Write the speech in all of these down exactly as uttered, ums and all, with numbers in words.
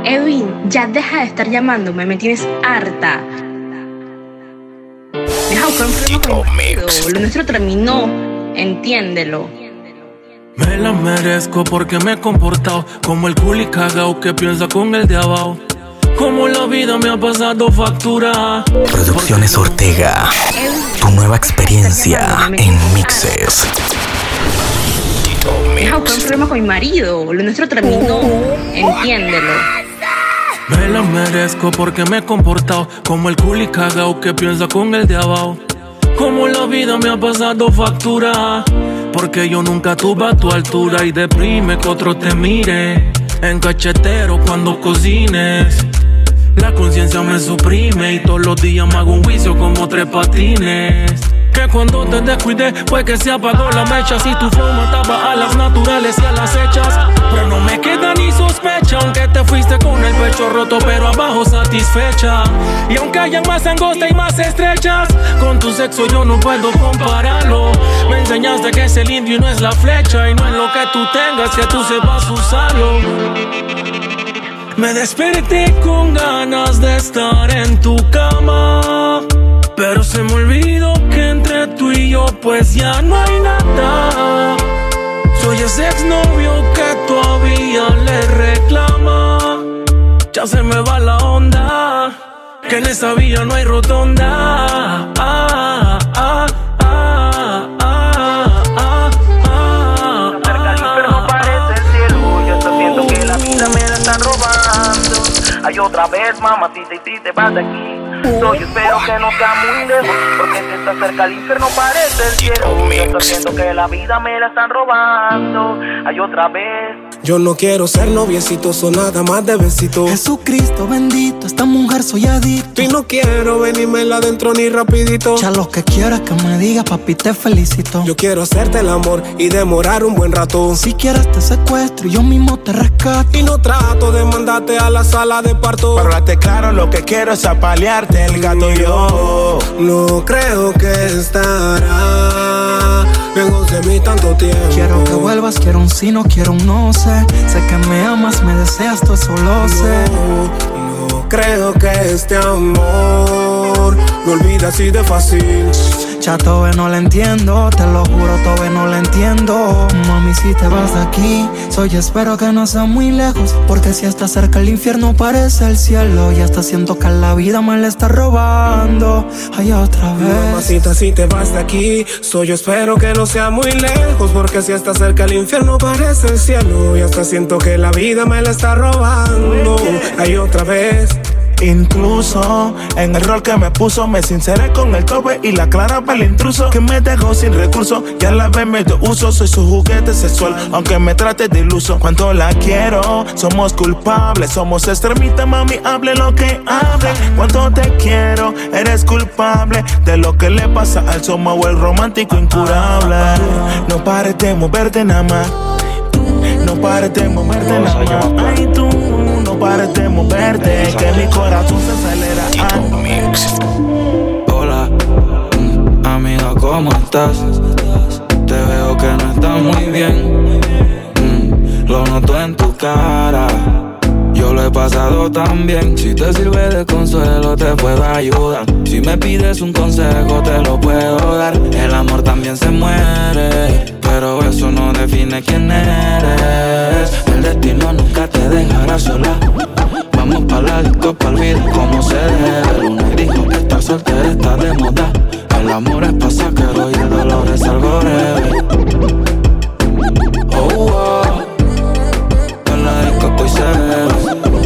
Edwin, ya deja de estar llamándome, me tienes harta. Deja buscar un problema con mi marido. Lo nuestro terminó, entiéndelo. Me la merezco porque me he comportado como el culi cagao que piensa con el de abajo. Como la vida me ha pasado factura. Producciones Ortega, tu nueva experiencia en mixes. Deja buscar un problema con mi marido. Lo nuestro terminó, entiéndelo. Me la merezco porque me he comportado como el culi cagao que piensa con el de abajo. Como la vida me ha pasado factura. Porque yo nunca tuve a tu altura y deprime que otro te mire en cachetero cuando cocines. La conciencia me suprime y todos los días me hago un juicio como tres patines. Que cuando te descuidé fue que se apagó la mecha. Si tu flow mataba a las naturales y a las hechas. Pero no me queda ni sospecha, aunque te fuiste con el pecho roto pero abajo satisfecha. Y aunque haya más angosta y más estrechas, con tu sexo yo no puedo compararlo. Me enseñaste que es el indio y no es la flecha. Y no es lo que tú tengas que tú sepas usarlo. Me desperté con ganas de estar en tu cama, pero se me olvidó que entre tú y yo pues ya no hay nada. Soy ese exnovio que todavía le reclama. Ya se me va la onda, que en esa vía no hay rotonda. Ah, ah, ah, ah, ah, ah, ah. Cerca del infierno parece el cielo. Yo estoy viendo que la vida me la están robando. Ay, otra vez, mamacita, y si te vas de aquí. Yo espero que no sea muy lejos, porque si estás cerca al infierno parece el cielo. Yo estoy viendo que la vida me la están robando. Ay, otra vez. Yo no quiero ser noviecito, son nada más de besito. Jesucristo bendito, esta mujer soy adicto. Y no quiero venírmela adentro ni rapidito. Ya lo que quieras que me digas, papi, te felicito. Yo quiero hacerte el amor y demorar un buen rato. Si quieres te secuestro y yo mismo te rescato. Y no trato de mandarte a la sala de parto. Para hablarte claro, lo que quiero es apalearte el gato y yo. No creo que estará lejos de mí tanto tiempo. Quiero que vuelvas, quiero un sí, no quiero un no sé. Sé que me amas, me deseas, todo eso lo sé. No, no creo que este amor me olvida así de fácil. Ya todavía no lo entiendo, te lo juro, todavía no lo entiendo. Mami, si te vas de aquí, soy espero que no sea muy lejos. Porque si estás cerca el infierno parece el cielo. Y hasta siento que la vida me la está robando. Ay, otra vez. Mamacita, si te vas de aquí, soy yo espero que no sea muy lejos. Porque si estás cerca el infierno parece el cielo. Y hasta siento que la vida me la está robando. Ay, otra vez. Incluso en el rol que me puso me sinceré con el tope y la clara para el intruso que me dejó sin recursos. Ya la vez me dio uso, soy su juguete sexual, aunque me trate de iluso. Cuando la quiero, somos culpables, somos extremistas, mami, hable lo que hable. Cuando te quiero, eres culpable de lo que le pasa al somos el romántico incurable. No pares de moverte nada más, no pares de moverte nada más. Ay, tú no pares de moverte, que mi corazón se acelera. Hola, mm, amiga, ¿cómo estás? Te veo que no estás muy bien, mm, lo noto en tu cara. Yo lo he pasado tan bien. Si te sirve de consuelo te puedo ayudar. Si me pides un consejo te lo puedo dar. El amor también se muere, pero eso no define quién eres. El destino nunca te dejará sola. Vamos pa' la disco, pa'l video como se debe. Luna dijo que estar soltera está de moda. El amor es pasajero y el dolor es algo breve. Oh, oh. En la disco hoy se bebe.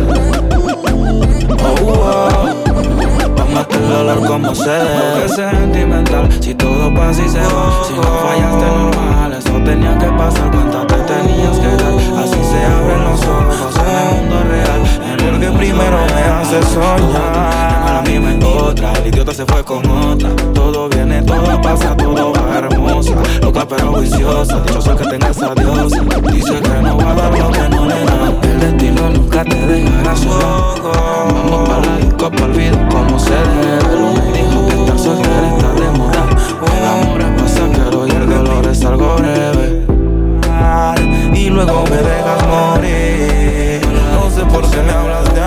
Oh, oh. Vamos a hacerlo hablar como se debe. Que sea sentimental, si todo pasa y se va. Si no fallaste normal, eso tenía que pasar. Cuenta te tenías que dar. Así se abren los ojos en el mundo real. El que primero me hace soñar. A mí me otra, el idiota se fue con otra. Todo viene, todo pasa, todo va hermosa. Loca pero viciosa, dichosa que tenga esa diosa. Dice que no va a dar lo que no le da. El destino nunca te dejará sola. Vamos pa' la disco, pa'l video como se debe. Luna dijo que estar soltera está de moda. El amor es pasajero y el dolor es algo breve. Y luego me dejas morir. No sé por qué me hablas de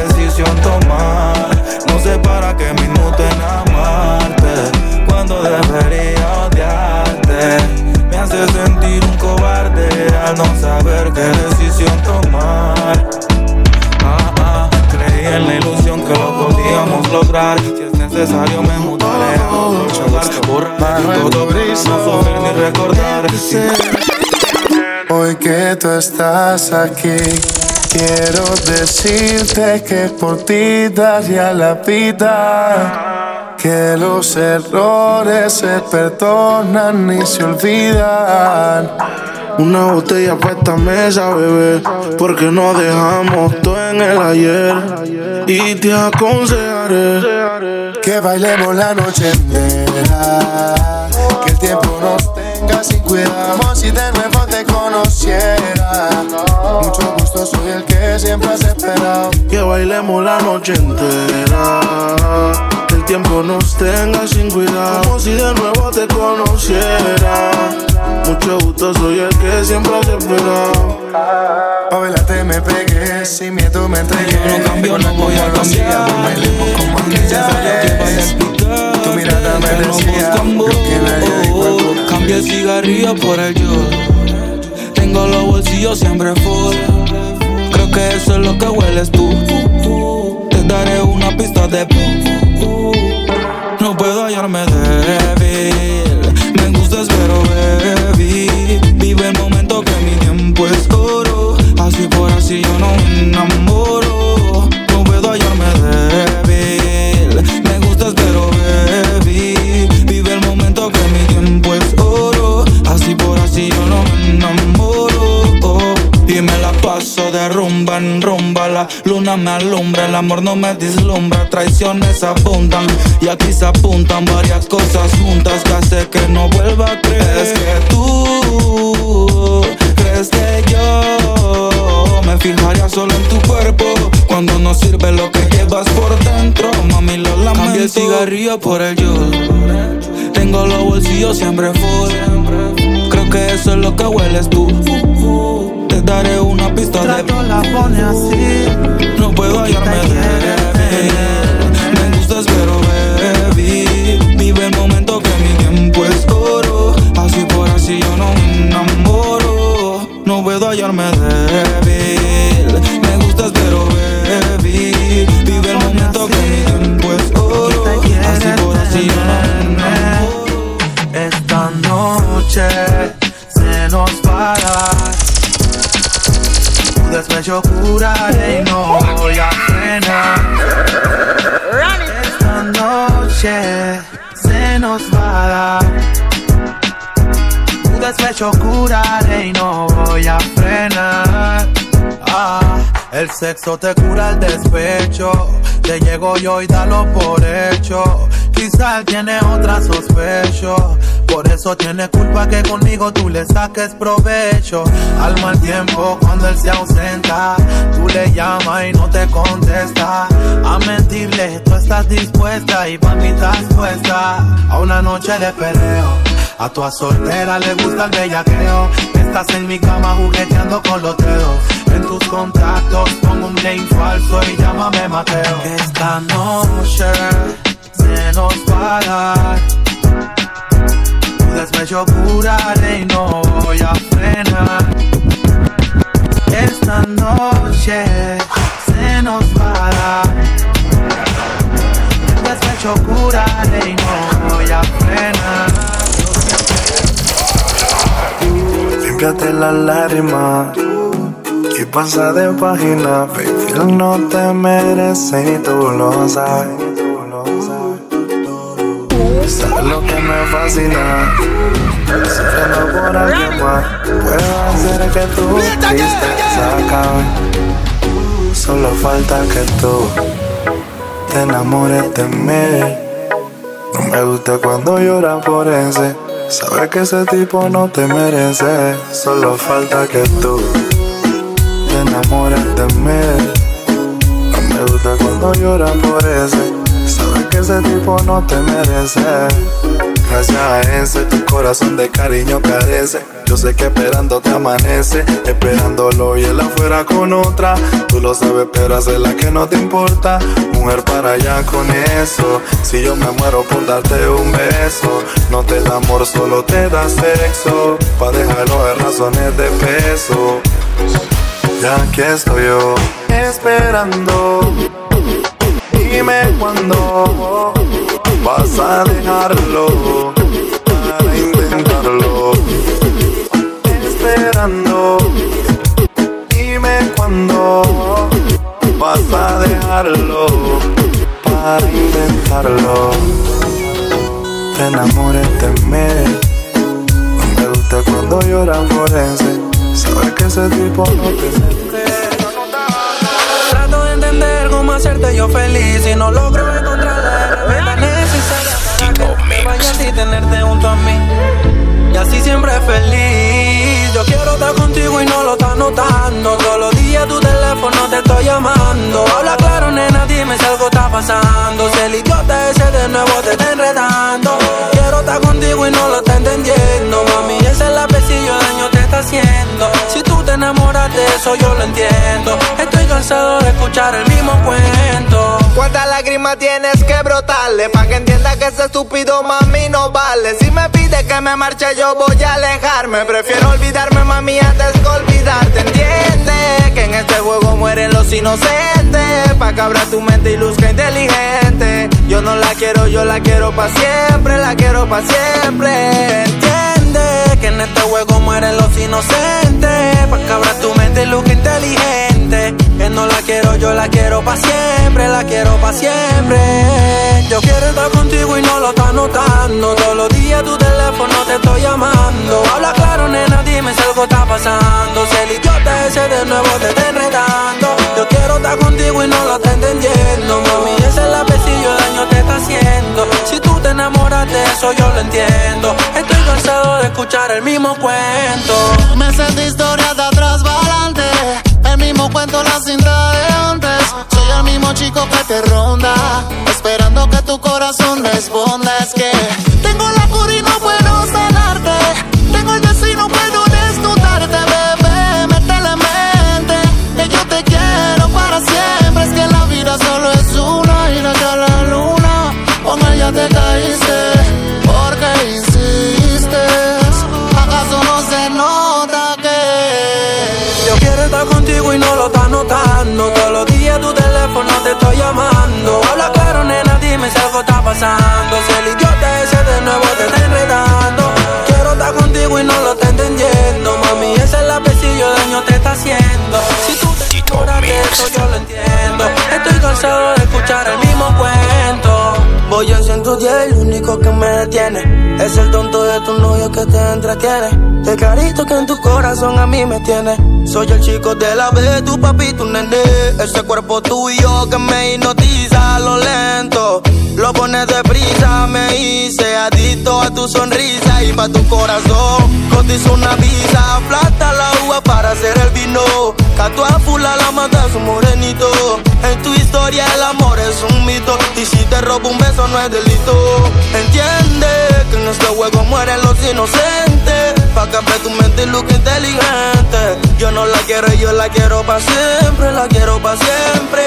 decisión tomar. No sé para qué minuto en amarte cuando debería odiarte. Me hace sentir un cobarde al no saber qué decisión tomar. Ah, ah, creí en la ilusión que lo podíamos lograr. Si es necesario me mudaré a otro lugar. Borrar todo para no sufrir ni recordar. Hoy que tú estás aquí, quiero decirte que por ti daría la vida. Que los errores se perdonan y se olvidan. Una botella para esta mesa, bebé, porque no dejamos todo en el ayer. Y te aconsejaré que bailemos la noche entera, que el tiempo nos tenga sin cuidado. Como si de nuevo te conociera. Mucho gusto, soy el que siempre has esperado. Que bailemos la noche entera, que el tiempo nos tenga sin cuidado. Como si de nuevo te conociera. Mucho gusto, soy el que siempre has esperado. Pa' velarte me pegué, sin miedo me entregué. Yo no cambio, no voy a cambiar. Bailemos como antes. Tu mirada me decía lo que nadie dijo. Cambia el cigarrillo por el yo. Tengo los bolsillos siempre full. Creo que eso es lo que hueles tú. Te daré una pista de no puedo hallarme débil. Me gustas pero baby, vive el momento que mi tiempo es oro. Así por así yo no me enamoro. No puedo hallarme débil. Me gustas pero baby, vive el momento que mi tiempo es oro. Así por así yo no me enamoro. Oh, y me la paso de rumba en rumba. La luna me alumbra, el amor no me deslumbra. Traiciones abundan y aquí se apuntan varias cosas juntas que hace que no vuelva a creer. Es que tú crees que yo me fijaría solo en tu cuerpo cuando no sirve lo que llevas por dentro. Mami, lo lamento. Cambia el cigarrillo por el yo. Tengo los bolsillos siempre full. Creo que eso es lo que hueles tú. Te daré una pista Trato de la pone así. no puedo hallarme débil. Me gustas pero baby, vive el momento que mi tiempo es oro. Así por así yo no me enamoro. No puedo hallarme débil. Me gustas pero baby, vive el momento que mi tiempo es oro. Así por así yo no me enamoro. Esta noche se nos va a dar. Tu despecho curaré y no voy a frenar. Esta noche se nos va a dar. Tu despecho curaré y no voy a frenar. Ah, el sexo te cura el despecho. Te llego yo y dalo por hecho. Quizá él tiene otra sospecho. Por eso tiene culpa que conmigo tú le saques provecho. Al mal tiempo cuando él se ausenta, tú le llamas y no te contesta. A mentirle tú estás dispuesta y pa' mí estás puesta a una noche de perreo. A tu soltera le gusta el bellaqueo. Estás en mi cama jugueteando con los dedos. En tus contactos pongo un name falso y llámame Mateo. Esta noche se nos va a dar. Tu despecho curaré y no voy a frenar. Esta noche se nos va a dar. Tu despecho curaré y no voy a frenar. Límpiate las lágrimas y pasa de página. Baby, él no te merece y tú lo sabes. Sabes lo que me fascina. Sufriendo por alguien más. Puedo hacer que tu tristeza acabe. Solo falta que tú te enamores de mí. No me gusta cuando lloras por ese. Sabes que ese tipo no te merece. Solo falta que tú te enamores de mí. No me gusta cuando lloras por ese. Sabes que ese tipo no te merece. Gracias a ese tu corazón de cariño carece. Yo sé que esperando te amanece, esperándolo y él afuera con otra. Tú lo sabes, pero hace la que no te importa. Mujer, para allá con eso. Si yo me muero por darte un beso, no te da amor, solo te da sexo. Pa' dejarlo de razones de peso. Ya aquí estoy yo, esperando. Dime cuándo vas a dejarlo para intentarlo. Esperando. Dime cuándo vas a dejarlo para intentarlo. Te enamoré, temé. No me gusta cuando llora por ese. Sabes que ese tipo no te siente. Trato de entender cómo hacerte yo feliz y no logro encontrar la herramienta necesaria para que te vayas y tenerte junto a mí. Y así siempre feliz. Yo quiero estar contigo y no lo estás notando. Todos los días tu teléfono te estoy llamando. Habla claro, nena, dime si algo está pasando. Si el idiota ese de nuevo te está enredando. Quiero estar contigo y no lo está entendiendo. Mami, ese lapicillo daño te está haciendo. Si tú te enamoras de eso, yo lo entiendo. Estoy cansado de escuchar el mismo cuento. ¿Cuántas lágrimas tienes que brotarle pa' que entienda que ese estúpido mami no vale? Si me pide que me marche yo voy a alejarme. Prefiero olvidarme, mami, antes que olvidarte. Entiende que en este juego mueren los inocentes, pa' que abra tu mente y luzca inteligente. Yo no la quiero, yo la quiero pa' siempre, la quiero pa' siempre. Entiende que en este juego mueren los inocentes, pa' que abra tu mente y luzca inteligente. Que no la quiero, yo la quiero pa' siempre, la quiero pa' siempre. Yo quiero estar contigo y no lo estás notando. Todos los días tu teléfono te estoy llamando. Habla claro, nena, dime si algo está pasando. Si el idiota ese de nuevo te está enredando. Yo quiero estar contigo y no lo estás entendiendo. Mami, ese lapicillo daño te está haciendo. Si tú te enamoras de eso, yo lo entiendo. Estoy cansado de escuchar el mismo cuento. Me sé de historia de atrás para adelante. El mismo cuento, la cinta de antes. Soy el mismo chico que te ronda, esperando que tu corazón responda. Es que tengo la cura y no puedo sanarte. Tengo el destino, puedo desnudarte, bebé. Métele en mente que yo te quiero para siempre. Es que la vida solo es una y no es la luna. Con ella te caíste, porque insistes. ¿Acaso no se nota que yo quiero estar contigo y no lo estás notando? Todos los días tu teléfono te estoy llamando. Habla claro, nena, dime si algo está pasando. Si el idiota ese de nuevo te está enredando. Quiero estar contigo y no lo está entendiendo. Mami, ese lapicillo daño te está haciendo. Si tú te enamoras de eso, yo lo entiendo. Estoy cansado de escuchar el mismo cuento. Voy en ciento diez, el único que me detiene es el tonto de tu novio que te entretiene. El clarito que en tu corazón a mí me tiene. Soy el chico de la B, tu papi, tu nene. Ese cuerpo tuyo que me hipnotiza a lo lento. Lo pones deprisa, me hice adicto a tu sonrisa. Y pa' tu corazón cotizo una visa. Plata la uva para hacer el vino. Catua fula la mata su morenito. En tu historia el amor es un mito. Y si te robo un beso no es delito. Entiende que en este juego mueren los inocentes. Pa' que abre tu mente y luzca inteligente. Yo no la quiero, yo la quiero pa' siempre, la quiero pa' siempre.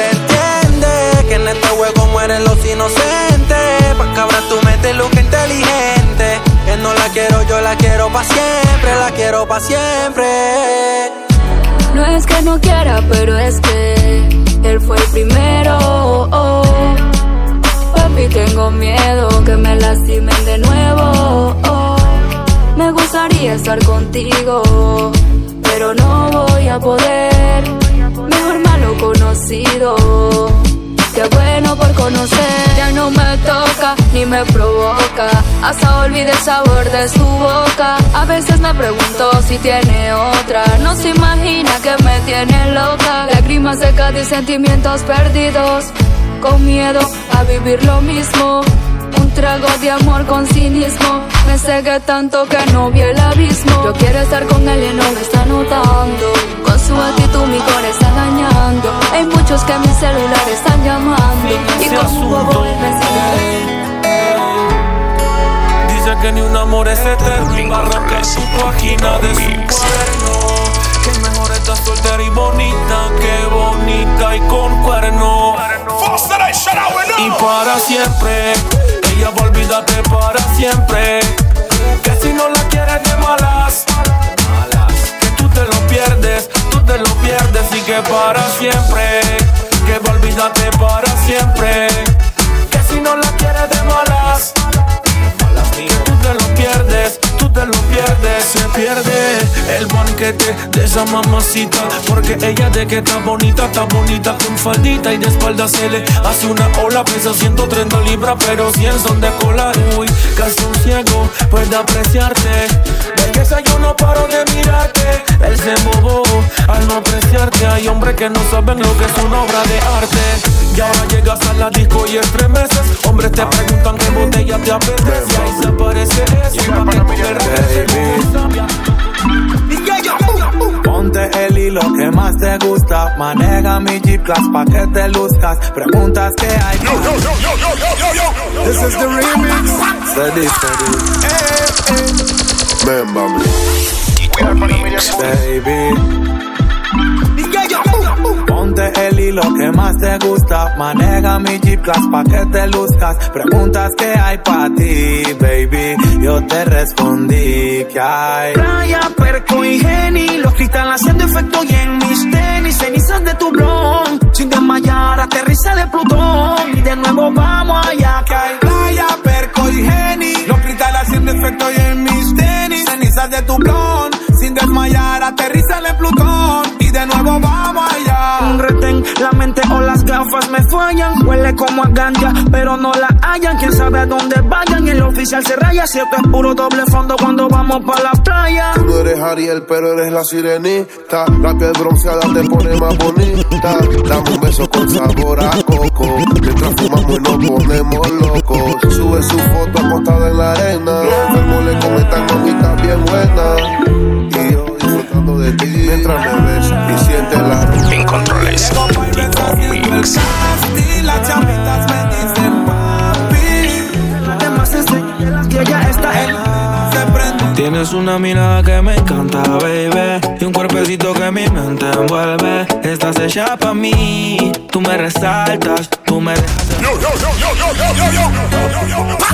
Entiende que en este juego mueren los inocentes. Pa' que abra tu mente y luzca inteligente. Que no la quiero, yo la quiero pa' siempre, la quiero pa' siempre. No es que no quiera, pero es que él fue el primero. Oh, oh. Papi, tengo miedo que me lastimen de nuevo. Oh. Me gustaría estar contigo, pero no voy a poder. Mejor malo conocido que bueno por conocer. Ya no me toca ni me provoca, hasta olvidé el sabor de su boca. A veces me pregunto si tiene otra. No se imagina que me tiene loca. Lágrimas secas y sentimientos perdidos, con miedo a vivir lo mismo. Un trago de amor con cinismo. Me cegué tanto que no vi el abismo. Yo quiero estar con él y no me está notando. Con su actitud mi corazón está dañando. Hay muchos que a mi celular están llamando. Y con su bobo él me sigue. dice que ni un amor es eterno y va a arrancar su página de su cuaderno. Que mejor está soltera y bonita, que bonita y con cuerno. Y para siempre, ella va a olvidarte para siempre. Que si no la quieres de malas, que tú te lo pierdes, tú te lo pierdes. Y que para siempre, que va a olvidarte para siempre. Que si no la quieres de malas, que tú te lo pierdes, tú te lo pierdes. Se pierde el banquete de esa mamacita, porque ella de que está bonita, está bonita con faldita y de espalda se le hace una ola. Pesa ciento treinta libras, pero cien son de cola. Uy, casi un ciego puede apreciarte. De que esa yo no paro de mirarte. Él se embobó al no apreciarte. Hay hombres que no saben lo que es una obra de arte. Y ahora llegas a la disco y estremeces. Hombres te preguntan qué botella te apetece. Y ahí se aparece eso, pa' que tú me regreses. Ponte el hilo que más te gusta. Maneja mi Jeep Class pa' que te luzcas. Preguntas que hay. Yo, yo, yo, yo, yo, yo, yo. This is the remix. Steady, steady. Hey, hey. Man, mami. Baby. Ponte el hilo que más te gusta. Maneja mi Jeep Class pa' que te luzcas. Preguntas que hay pa' ti, baby. Yo te respondí que hay. Playa, Perco y Geni. Los cristales haciendo efecto y en mis tenis. Cenizas de tu blon. Sin desmayar, aterriza de Plutón. Y de nuevo vamos allá que hay. Playa, Perco y Geni. Los cristales haciendo efecto y en mis tenis. Cenizas de tu blon. Sin desmayar, aterriza de Plutón. Y de nuevo vamos allá. Un retén, la mente o las gafas me fallan. Huele como a ganja, pero no la hallan. Quién sabe a dónde vayan. Y el oficial se raya. Cierto es puro doble fondo cuando vamos pa' la playa. Tú no eres Ariel, pero eres la sirenita. La piel bronceada te pone más bonita. Dame un beso con sabor a coco. Mientras fumamos y nos ponemos locos. Sube su foto acostada en la arena. Los enfermos le comentan, mamita bien buena. Y yo disfrutando de ti mientras me ves y sientes la En controles, Mix. Y las chamitas me dicen papi. Además es que ella está en. Se prende. Tienes una mirada que me encanta, baby. Y un cuerpecito que mi mente envuelve. Estás hecha pa' mí. Tú me resaltas, tú me dejas. Yo, yo, yo, yo, yo, yo, yo, yo, yo, yo.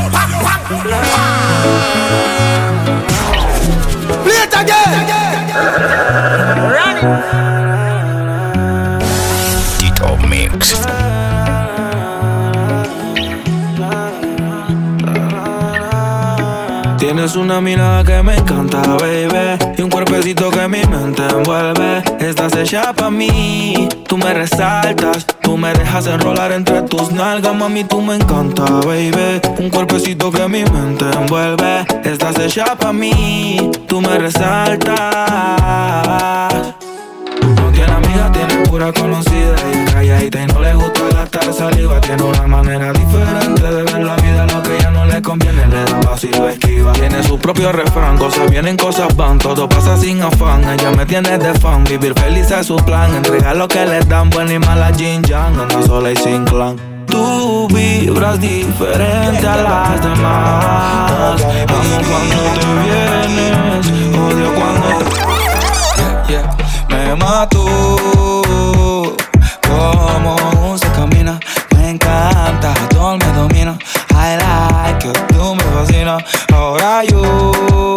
Play it again. Tito Mix. Tienes una mirada que me encanta, baby. Y un cuerpecito que mi mente envuelve. Estás hecha pa' mí. Tú me resaltas, tú me dejas enrolar entre tus nalgas. Mami, tú me encanta, baby. Un cuerpecito que mi mente envuelve. Estás hecha pa' mí. Tú me resaltas. No tiene amiga, tiene pura conocida. Y es calladita y no le gusta gastar saliva. Tiene una manera diferente de ver la vida. Lo que ella no le conviene le da paso y lo esquiva. Tiene su propio refrán, cosas vienen, cosas van. Todo pasa sin afán, ella me tiene de fan. Vivir feliz es su plan, entregar lo que les dan. Buena y mala Jin Yang, anda sola y sin clan. Tú vibras diferente a las demás. Amo cuando te vienes, odio cuando te... Yeah, yeah. Me mato como se camina. Me encanta, todo me domina. I like you, tú me fascinas. Ahora yo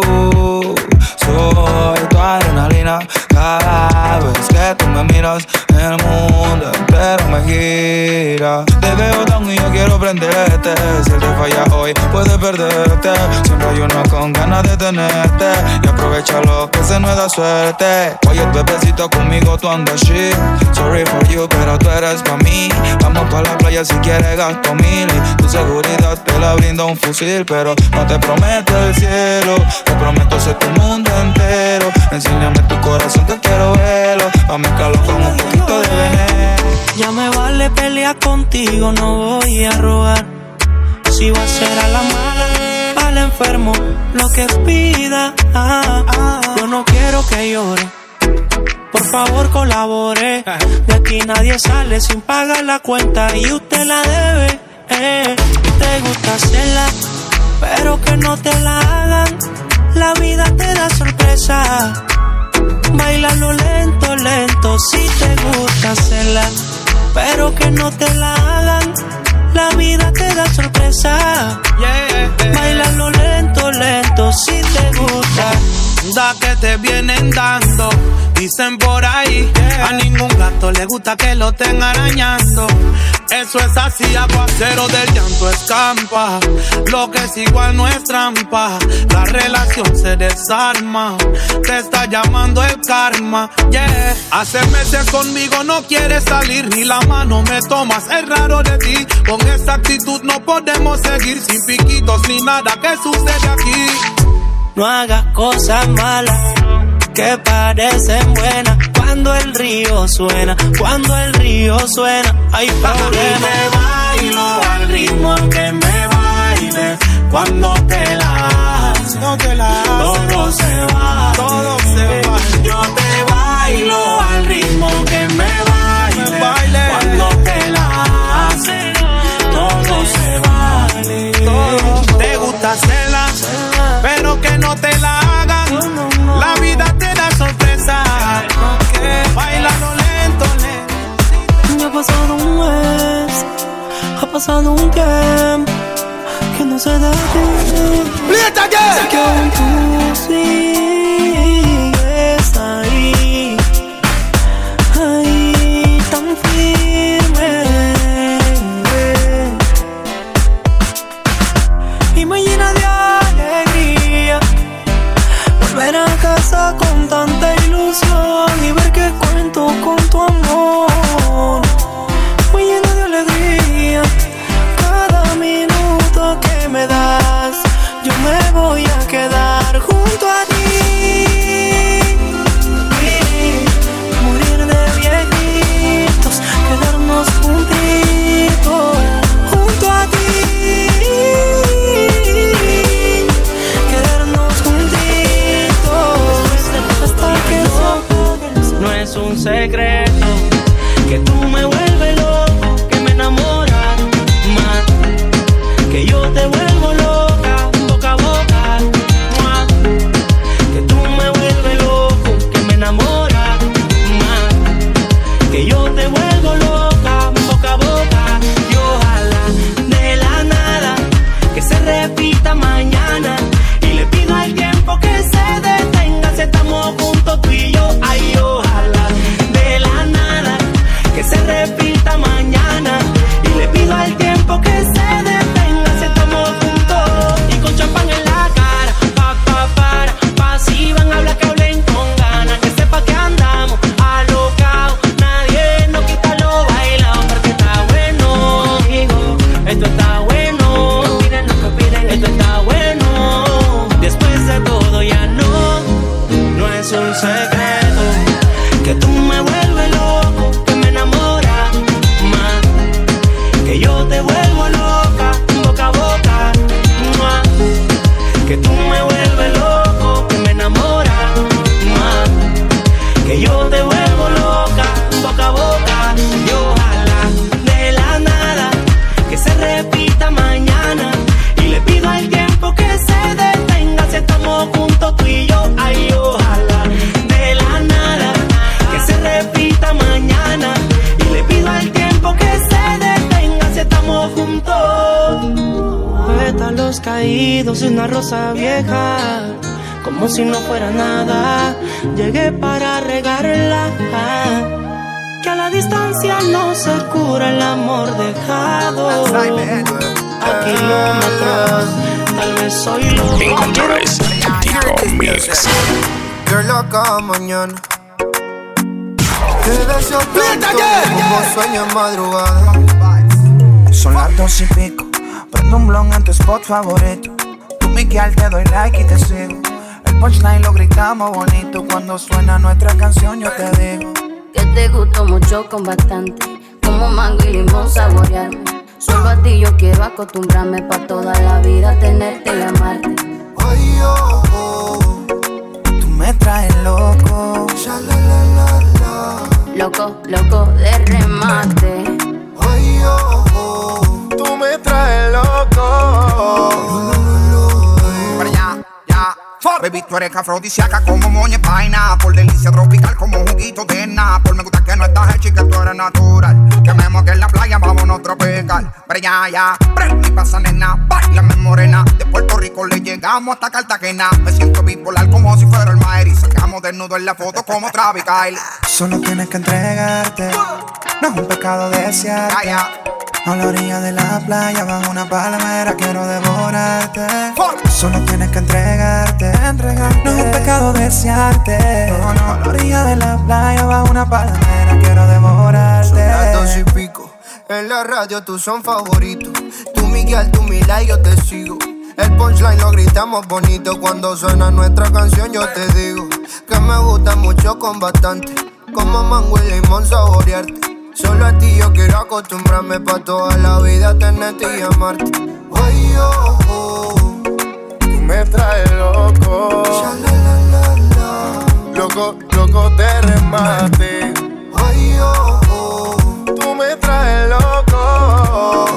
soy tu adrenalina. Cada vez que tú me miras, el mundo entero me gira. Te veo down y yo quiero prenderte. Si él te falla hoy, puedes perderte. Siempre hay uno con ganas de tenerte. Y aprovechalo, que se nos da suerte. Oye, bebecito, conmigo tú andas shit. Sorry for you, pero tú eres pa' mí. Vamos pa' la playa si quieres gasto mil. Y tu seguridad te la brinda un fusil. Pero no te prometo el cielo. Te prometo ser tu mundo entero. Enséñame tu corazón que quiero verlo. Pa' mezclarlo con un poquito de veneno. Ya me vale pelear contigo, no voy a robar. Si va a ser a la mala, al enfermo, lo que pida. Ah, ah. Yo no quiero que llore, por favor colabore. De aquí nadie sale sin pagar la cuenta y usted la debe. Eh. Te gusta hacerla, pero que no te la hagan. La vida te da sorpresa. Bailalo lento, lento, si te gusta hacerla, pero que no te la hagan. La vida te da sorpresa. Yeah. Bailalo lento, lento, si te gusta. Da que te vienen dando, dicen por ahí. Yeah. A ningún gato le gusta que lo estén arañando. Eso es así, aguacero del llanto escampa. Lo que es igual no es trampa. La relación se desarma. Te está llamando el karma. Yeah. Hace meses conmigo no quieres salir, ni la mano me tomas, es raro de ti. Con esta actitud no podemos seguir, sin piquitos ni nada que sucede aquí. No hagas cosas malas que parecen buenas. Cuando el río suena, cuando el río suena, hay problemas. Y me bailo al ritmo que me bailes. Cuando te la haces, no te la haces, todo se va, todo se va. Yo te bailo al ritmo que me bailes. Baile. Cuando te la haces, todo se vale. Todo. Te gusta hacerla, pero que no te la hagan. La vida te da sorpresa. Bailalo lento, lento. Ya ha pasado un mes, ha pasado un tiempo que no se da tiempo. Sé que aún tú sigues ahí, ahí tan firme. Y me llena de alegría volver a casa con tanta ilusión y ver que cuento con tu amor. Me llena de alegría cada minuto que me das. Yo me voy a quedar junto a ti. Morir de viejitos, quedarnos juntitos junto a ti. No es un secreto que tú me vuelves loco, que me enamoras más, que yo te vuelvo loca, boca a boca, más, que tú me vuelves loco, que me enamoras más, que yo te vuelvo loca, boca a boca. Y ojalá de la nada que se repita mañana, y le pido al tiempo que se detenga si estamos juntos tú y yo. Ay, ojalá de la nada que se repita mañana, y le pido al tiempo que se detenga si estamos juntos. Y con champán en la cara, pa, pa, para, pa, si van a hablar que hablen con ganas, que sepa que andamos alocados, nadie nos quita lo bailado, porque está bueno, digo, esto está bueno, miren lo que piden, esto está bueno, después de todo ya no, no es un secreto, que tú me vuelves loco, que me enamoras más, que yo te vuelvo loca, boca a boca, más, que tú me vuelves loco, que me enamoras más, que yo te vuelvo loca, boca a boca. Y ojalá de la nada que se repita mañana, y le pido al tiempo que se detenga si estamos juntos tú y yo. Ay, ojalá de la nada que se repita mañana, y le pido al tiempo que se detenga si estamos juntos. Pétalos caídos y una rosa vieja, como si no fuera nada, llegué para regarla. Que a la distancia no se cura el amor dejado. A kilómetros, tal vez soy loco. En controles, Tito Mix. Girl, loca mañana. Te deseo tanto como sueño en madrugada. Son las dos y pico, prendo un blon en tu spot favorito. Tú, Miguel, te doy like y te sigo. El punchline lo gritamos bonito. Cuando suena nuestra canción yo te digo que te gustó mucho con bastante, como mango y limón saborearme. Solo a ti yo quiero acostumbrarme pa' toda la vida tenerte y amarte. Ay, oh, oh. Tú me traes loco, ya, la, la, la, la. Loco, loco de remate. Ay, oh, oh. Tú me traes loco. tú eres afrodisíaca como moña vaina. Por delicia tropical como juguito de Napol. Me gusta que no estás hecha y que tú eres natural. Que me moque en la playa, vámonos tropical. Pero ya, ya, prende y pasa nena, bailame morena. De Puerto Rico le llegamos hasta Cartagena. Me siento bipolar como si fuera el Maer. Y sacamos desnudo en la foto como Travis Kyle. Solo tienes que entregarte, no es un pecado desearte. A la orilla de la playa, bajo una palmera, quiero devorarte. Solo tienes que entregarte, entregarte. No es un pecado desearte. No, no. A la orilla de la playa, bajo una palmera, quiero devorarte. Son las dos y pico, en la radio tú son favoritos. Tú Miguel, tú Mila y yo te sigo. El punchline lo gritamos bonito. Cuando suena nuestra canción yo te digo que me gusta mucho con bastante. Como mango y limón saborearte. Solo a ti yo quiero acostumbrarme pa' toda la vida tenerte y amarte. Ay, oh, oh, tú me traes loco. Loco, loco de remate. Ay, oh, oh, tú me traes loco.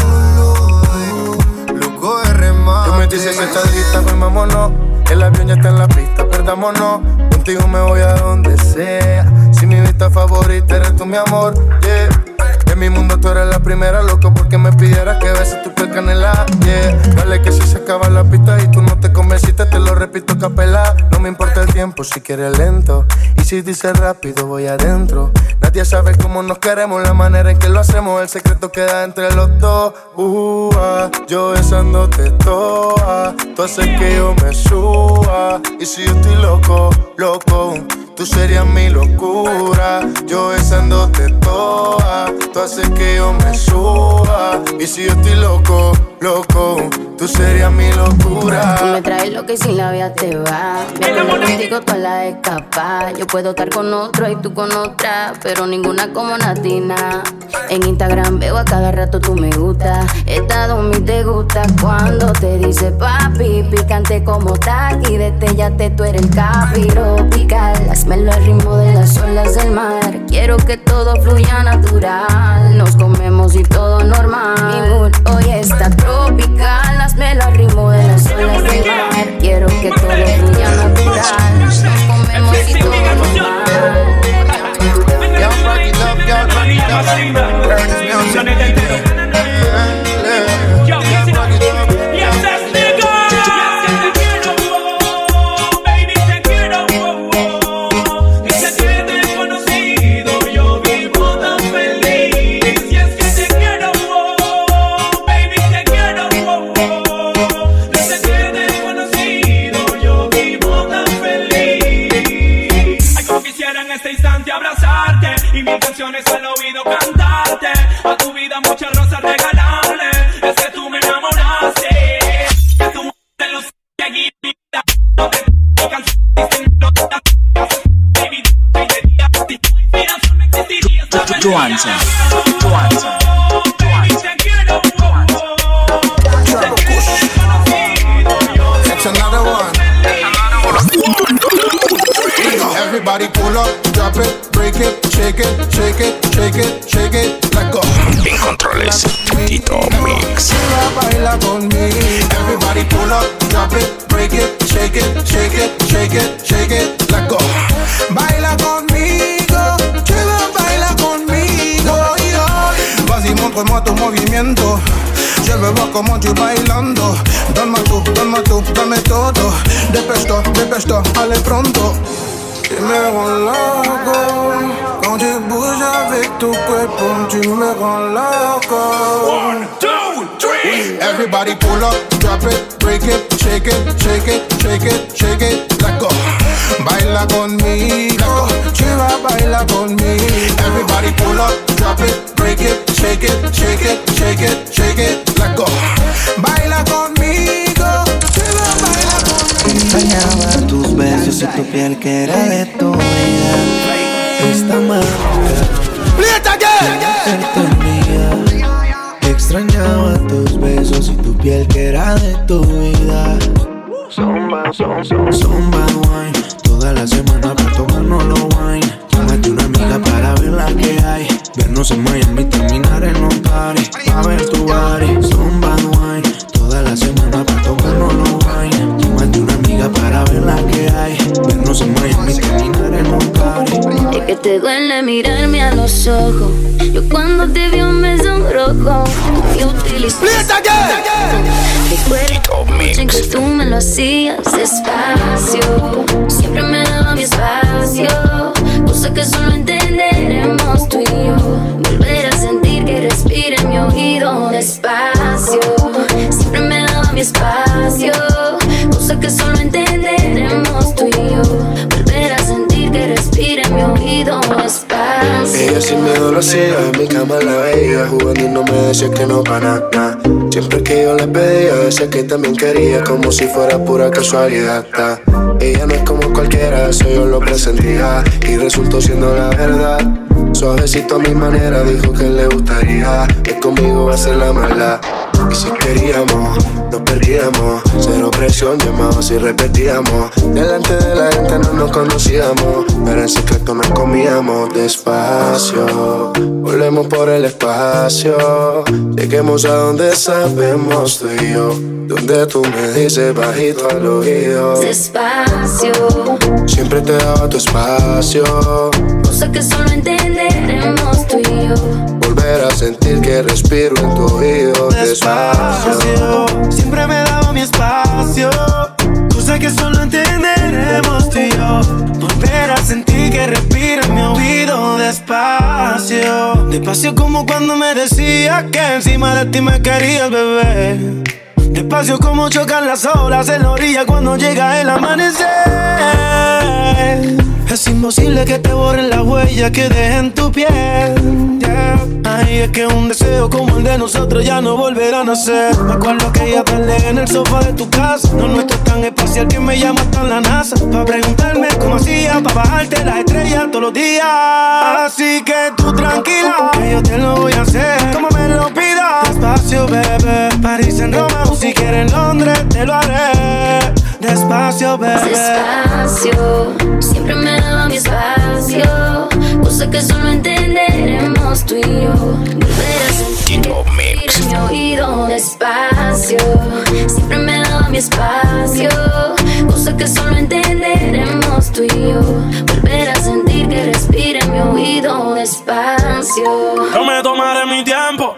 Loco de remate. Tú me dices que estás lista, pues vámonos. El avión ya está en la pista, perdámonos. Contigo me voy a donde sea. Si mi vista favorita eres tú, mi amor, yeah. En mi mundo tú eres la primera, loco, porque me pidieras que beses tu piel canela, yeah. Dale que si se acaba la pista y tú no te convenciste, te lo repito capela. No me importa el tiempo si quieres lento. Y si dices rápido, voy adentro. Nadie sabe cómo nos queremos, la manera en que lo hacemos. El secreto queda entre los dos. Uh, ah, yo besándote toda. Tú haces que yo me suba. Y si yo estoy loco, loco, tú serías mi locura. Yo besándote toda. Tú haces que yo me suba. Y si yo estoy loco, loco, tú serías mi locura. Tú me traes lo que sin la vida te va. Me acuerdo contigo toda la escapa. Yo puedo estar con otro y tú con otra, pero ninguna como Natina. En Instagram veo a cada rato tú me gusta. Estado mi te gusta cuando te dice papi. Picante como taqui, destellate, tú eres el capiro pical. Hazmelo al ritmo de las olas del mar. Quiero que todo fluya natural. Nos comemos y todo normal. Mi mood hoy está tropical. Hazmelo al ritmo de las olas del mar. Quiero que todo fluya natural. Nos comemos y todo normal. Yo fuck it up, yo fuck it up. Burn this music. Yo fuck it up. Yes, that's nigga. Yes, te quiero, baby, te quiero. Dice que te he conocido, yo vivo tan feliz. Y es que te quiero, baby, te quiero. Dice que te he conocido, yo vivo tan feliz. Ay, como quisiera en este instante abrazarte y mis canciones al oído cantarte. A tu vida muchas rosas regalarle. Es que tú me enamoraste. Que tú te los seguí. No te canciones no te baby, te diría si tu inspiración me existiría. Joanza, Joanza, It's another one. Everybody pull up, drop it, break it, shake it, shake it, shake it, shake it, let go. En controles, Tito Mix. Baila conmigo. Everybody pull up, drop it, break it, shake it, shake it, shake it, shake it, let go. Baila conmigo, chiva, baila conmigo. Vas y montre-moi tu movimiento. Je veux voir comment tu bailando. Donne-moi tout, donne-moi tout, dame todo. Dépêche-toi, dépêche-toi, allez pronto. Tu me rends loco. Quand tu bouges avec ton cuerpo, tu me rends loco. One, two, three. Everybody pull up, drop it, break it, shake it, shake it, shake it, shake it, let go. Baila conmigo, chiva, baila conmigo. Everybody pull up, drop it, break it, shake it, shake it, shake it, shake it, let go. Baila conmigo, chiva, baila conmigo. Extrañaba tus besos y tu piel que era de tu vida. Esta madrugada extrañaba tus besos y tu piel que era de tu vida. Zumba, zumba, zumba wine. Toda la semana para tomarnos los wine. Llámate una amiga para ver la que hay. Vernos en Miami, terminar en un party. A ver tu body. Zumba wine. Toda la semana para tomarnos los wine. Llámate una amiga para ver la que que te duele mirarme a los ojos. Yo cuando te vi me sonrojo. Me utilizaste. Recuerdo en que tú me lo hacías despacio. Siempre me daba mi espacio. Cosa que solo entenderemos tú y yo. Volver a sentir que respira en mi oído despacio. Siempre me daba mi espacio. Cosa que solo entenderemos tú y yo. Volver a sentir que respira en mi oído despacio. Ella sin miedo lo hacía, en mi cama la veía jugando y no me decía que no para nada. Siempre que yo le pedía, decía que también quería, como si fuera pura casualidad. Ella no es como cualquiera, eso yo lo presentía y resultó siendo la verdad. Suavecito a mi manera, dijo que le gustaría que conmigo va a ser la maldad. Y si queríamos, nos perdíamos. Cero presión, llamados y repetíamos. Delante de la gente no nos conocíamos, pero en secreto nos comíamos despacio. Volvemos por el espacio. Lleguemos a donde sabemos tú y yo. Donde tú me dices bajito al oído. Despacio. Siempre te daba tu espacio. Cosa que solo entenderemos tú y yo. Volver a sentir que respiro en tu oído. Despacio. Siempre me daba mi espacio. Cosa que solo entenderemos tú y yo. Volver a sentir que respiro en mi oído. Despacio. Despacio como cuando me decías que encima de ti me querías, bebé. Despacio como chocan las olas en la orilla cuando llega el amanecer. Es imposible que te borren la huella que deje en tu piel, yeah. Ay, es que un deseo como el de nosotros ya no volverá a nacer. Me acuerdo que ella tarde en el sofá de tu casa. No nuestro es tan espacial que me llama hasta la NASA pa' preguntarme cómo hacía pa' bajarte las estrellas todos los días. Así que tú tranquila, que yo te lo voy a hacer como me lo pidas. Despacio, bebé, París en Roma o si quieres en Londres te lo haré. Despacio, bebé. Despacio, siempre me daba mi espacio. Cosa que solo entenderemos tú y yo. Volver a sentir en mi oído despacio. Siempre me daba mi espacio. Cosa que solo entenderemos tú y yo. Volver a sentir que respira en mi oído despacio. Yo me tomaré mi tiempo,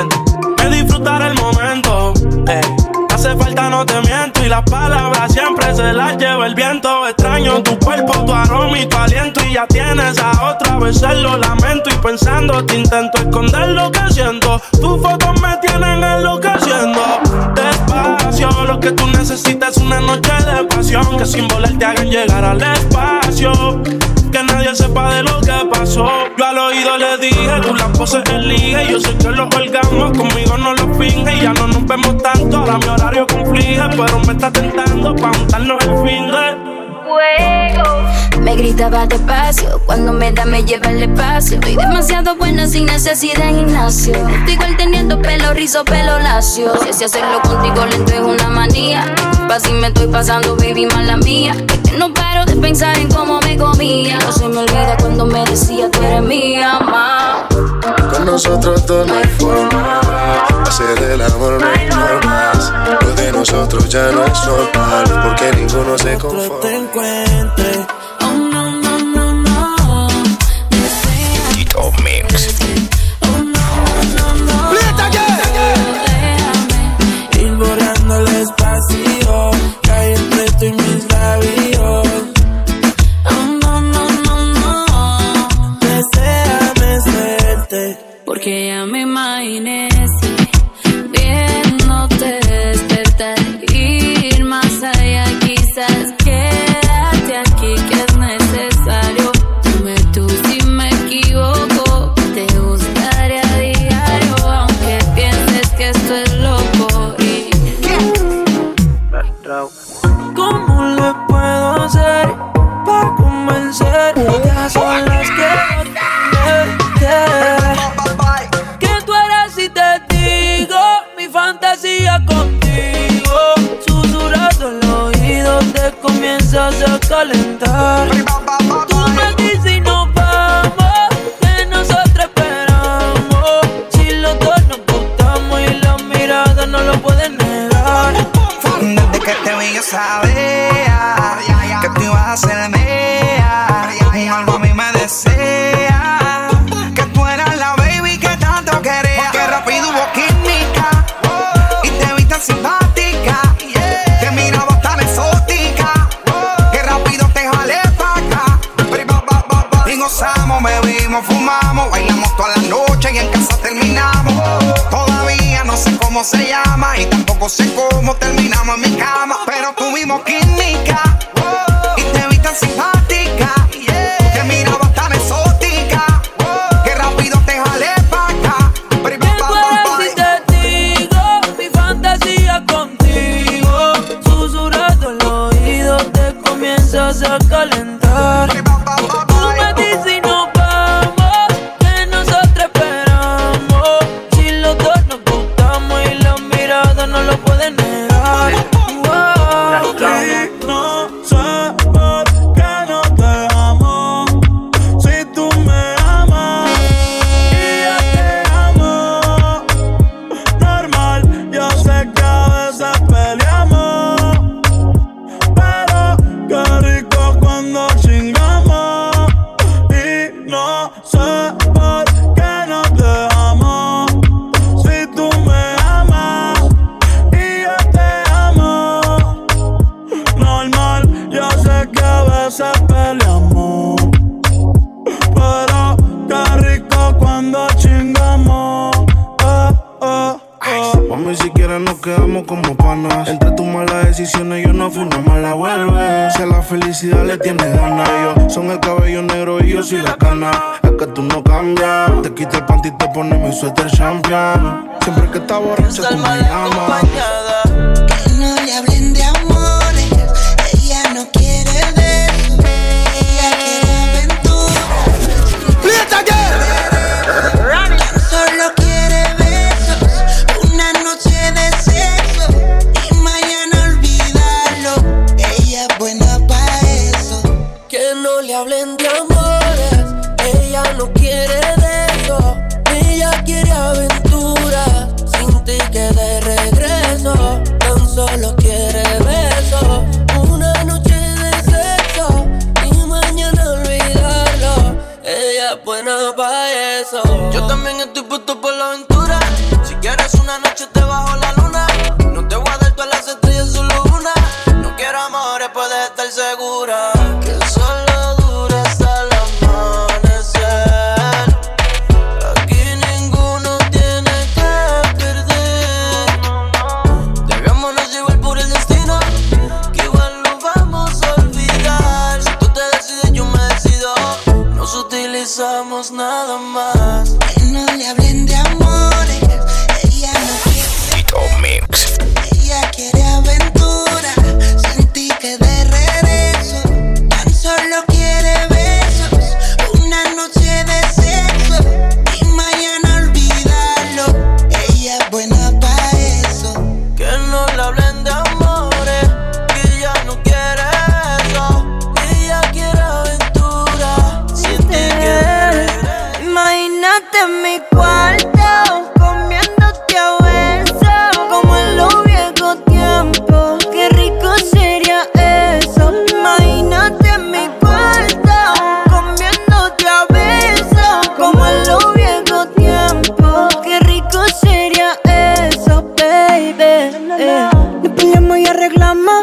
me disfrutaré el momento, eh. Hace falta, no te miento, y las palabras siempre se las lleva el viento. Extraño tu cuerpo, tu aroma y tu aliento, y ya tienes a otra, a veces lo lamento. Y pensando te intento esconder lo que siento. Tus fotos me tienen enloqueciendo. Despacio, lo que tú necesitas es una noche de pasión. Que sin volar te hagan llegar al espacio. Que nadie sepa de lo que pasó. Yo al oído le dije, tú las poses elige. Yo sé que los orgasmos conmigo no los finge. Y ya no nos vemos tanto, ahora mi horario conflige. Pero me está tentando pa' juntarnos el fin de fuego. Me gritaba despacio, cuando me da me lleva el espacio. Estoy demasiado buena sin necesidad de gimnasio. Estoy igual teniendo pelo rizo, pelo lacio. Si así hacerlo contigo lento es una manía. Así me estoy pasando, baby, mala mía. Es que no paro de pensar en cómo me comía. No se me olvida cuando me decía tú eres mía, ma. Con nosotros dos no hay forma. Hacer el amor no hay normas. Lo de nosotros ya no es normal, porque ninguno se conforma. Te encuentre. Oh, no, no, no, no. Tito Mix. Oh, no, no, no. Déjame ir borrando el espacio que hay entre tú y mis labios. Oh, no, no, no, no. Deséame suerte, porque ya me imaginé viéndote despertar, ir más allá, quizás quédate aquí que es necesario. Dime tú si me equivoco, te gustaría diario, aunque pienses que esto es loco. Y ¿cómo le puedo hacer para convencer? Ya son las que que tú eres y te digo mi fantasía contigo. Susurrando el oído te comienzas a calentar. Tú me dices y nos vamos, que nosotros esperamos. Si los dos nos gustamos y la mirada no lo pueden negar. Desde que te vi yo sabía que tú ibas a ser mía. Y algo a mí me desea. cómo se llama y tampoco sé cómo terminamos en mi cama, pero tuvimos química y te vi tan simpática, que mirabas tan exótica, que rápido te jalé pa' acá. Si te digo mi fantasía contigo, susurrando el oído te comienzas a calentar. Tú me dices y nos vamos, que nosotros esperamos. Si los dos nos gustamos y la mirada no lo pueden negar. Wow. Y no sé por qué no te amo, si tú me amas y yo te amo. Normal, yo sé que a veces peleamos, pero qué rico cuando chingamos. Y no sé por qué no te amo, si tú me amas y yo te amo. Normal, yo sé que a veces peleamos, pero qué rico cuando chingamos. Oh, oh, oh. Mami, si quieres nos quedamos como panas. Entre tus malas decisiones yo no fui una mala vuelve. Si a la felicidad le tienes ganas, yo son el cabello negro y yo soy la cana. Es que tú no cambias, te quita el panty y te pones mi suéter champion. Siempre que estás borracha tú me llamas. Que no le hablen de amores, ella no quiere besos, ella quiere aventura. Tan solo quiere besos, una noche de sexo y mañana olvidarlo. Ella es buena pa' eso. Que no le hablen de amores, ella no quiere de eso. Ella quiere aventuras, sin ticket de regreso. Tan solo quiere besos, una noche de sexo y mañana olvidarlo. Ella es buena pa' eso. Yo también estoy puesto por la aventura. Si quieres una noche te bajo la luna. No te voy a dar todas las estrellas, solo una. No quiero amores, puedes estar segura que solo dura hasta el amanecer. Aquí ninguno tiene que perder. Debíamos igual por el destino, que igual lo vamos a olvidar. Si tú te decides, yo me decido. Nos utilizamos nada más. Que no le hablen de amores, ella no quiere Tito Mix. Ella quiere aventura, sin ticket de regreso. Tan solo quiere besos, una noche de sexo y mañana olvidarlo. Ella es buena pa' eso. Que no le hablen de amores, que ella no quiere eso. Ella quiere aventura, sin ti que Imagínate en mi cuarto, comiéndote a besos, como en los viejos tiempos. Qué rico sería eso. Imagínate en mi cuarto, comiéndote a besos, como en los viejos tiempos. Qué rico sería eso, baby. Eh. Nos peleamos y arreglamos,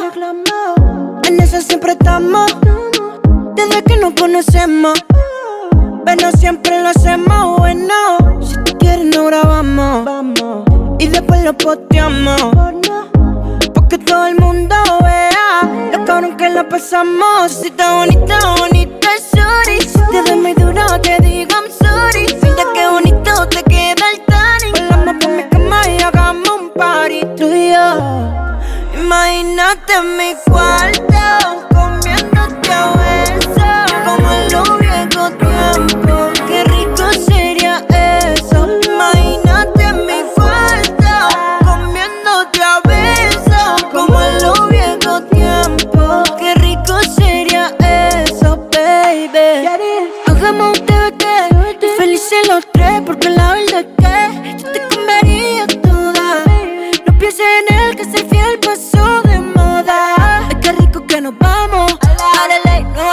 en eso siempre estamos, desde que nos conocemos. Pero siempre lo hacemos bueno. Si tú quieres nos grabamos y después lo posteamos, porque todo el mundo vea lo cabrón que la pasamos. Si está bonita, bonita, sorry. Si te doy muy duro, te digo I'm sorry. Mira qué bonito te queda el tanning. Volamos por mi cama y hagamos un party tú y yo. Imagínate en mi cuarto, comiéndote a besos, como en los viejos tiempos. Qué rico sería eso. Imagínate en mi cuarto, comiéndote a besos, como en los viejos tiempos. Qué rico sería eso, baby. Hagamos un T V T, felices los tres, porque la verdad es que yo te comería toda. No pienses en él, que ser fiel pasó de moda. Ay, qué rico que nos vamos. Dale, no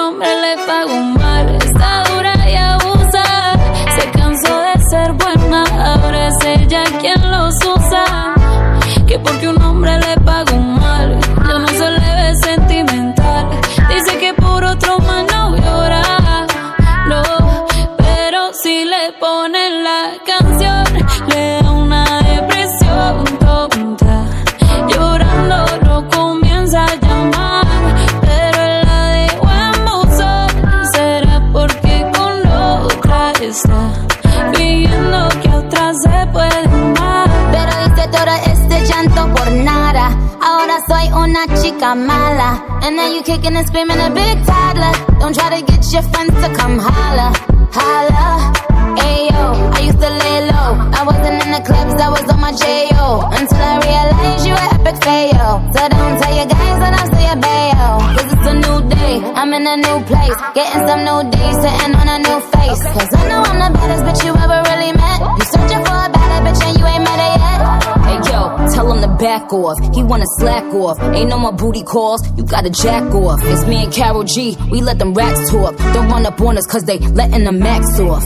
hombre le paga un mal. Está dura y abusa, se cansó de ser buena, ahora es ella quien los usa. Que porque un hombre le paga un mal, ya no se le ve sentimental. Dice que por otro más no llora, no, pero si le ponen la canción, le da una depresión tonta. Llorando lo comienza a llamar, pero él la dejó en buzón. Será porque con la otra está fingiendo que a otra se puede amar. Pero hice todo este llanto por nada. Ahora soy una chica mala. And now you kicking and screaming a big toddler. Don't try to get your friends to come holla, holla. Ayo, I used to lay low. I wasn't in the clubs, I was on my J O. Until I realized you were epic fail. So don't tell your guys that I'm still a bail. Cause it's a new day, I'm in a new place. Getting some new days, sitting on a new face. Cause I know I'm the baddest bitch you ever really met. You searching for a better bitch and you ain't met her yet. Hey yo, tell him to back off. He wanna slack off. Ain't no more booty calls, you gotta jack off. It's me and Karol G, we let them racks talk. Don't run up on us cause they letting the max off.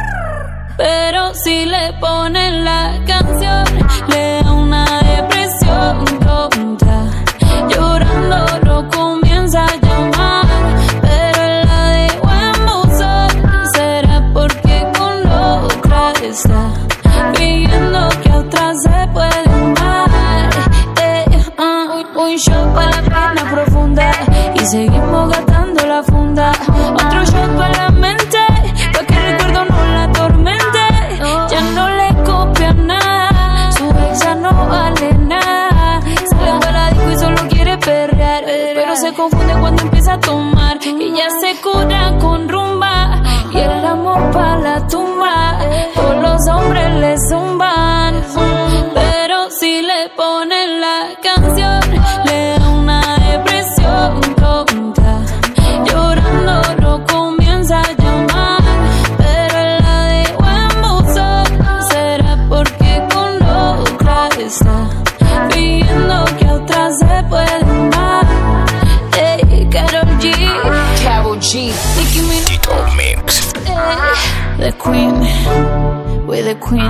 Pero si le ponen la canción, le da una depresión tonta. Llorando lo comienza a llamar, pero él la dejó en buzón. Será porque con la otra está fingiendo que a otra se puede amar. Eh, uh, un shot para la pena profunda y seguimos gastando la funda. Otro shot para la mente, pa' que el recuerdo no la atormente. Ya no le copia nada, su ex ya no vale nada. Sale para la disco y solo quiere perrear, pero se confunde cuando empieza a tomar. Y ya se cura con rumba y el amor pa' la tumba. Todos los hombres le zumban, pero si le ponen la canción, le da una depresión tonta. Llorando lo comienza a llamar, pero él la dejó en buzón. Será porque con la otra está fingiendo que a otra se puede amar. Hey, Karol G, Karol G, Nicki Minaj, hey, the queen, we're the queen.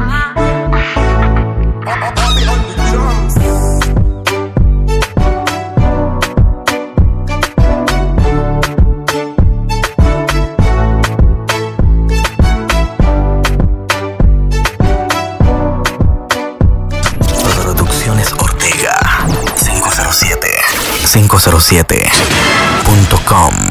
Producciones Ortega cinco cero siete cinco cero siete punto com